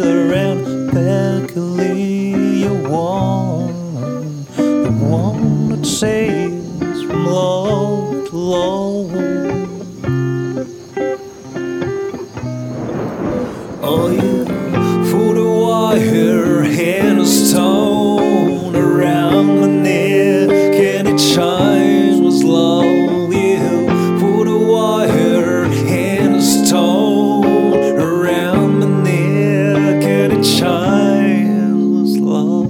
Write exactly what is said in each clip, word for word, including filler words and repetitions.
still around, peculiar you want, the one that says from low to low. Oh, you for the wire and a stone around my neck, and it shines was low. You for the wire and a stone around my neck, and it shines was low.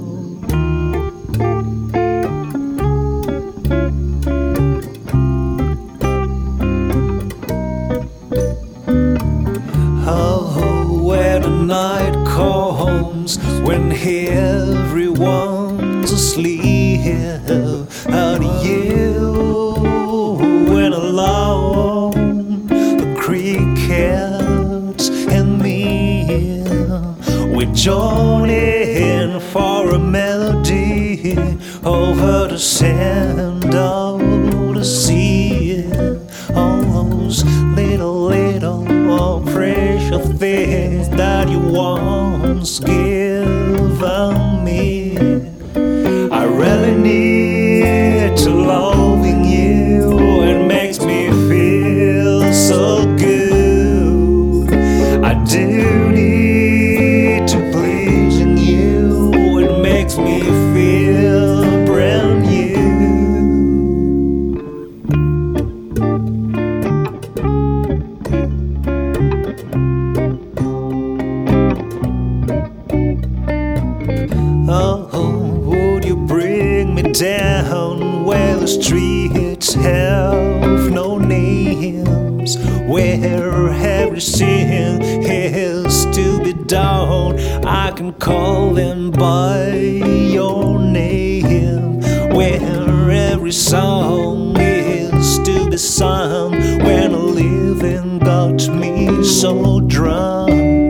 Oh, where the night comes when everyone's asleep, how do you when alone the crickets and me, we join in for a melody over the sand of the sea. All those little, little precious things that you once given me, I really need to loving you. It makes me feel so good. I do need to pleasing you. It makes me feel brand new. Oh, would you bring me down where the streets have no names, where everything is to be done? I can call them by your name, where every song is to be sung, when a living got me so drunk.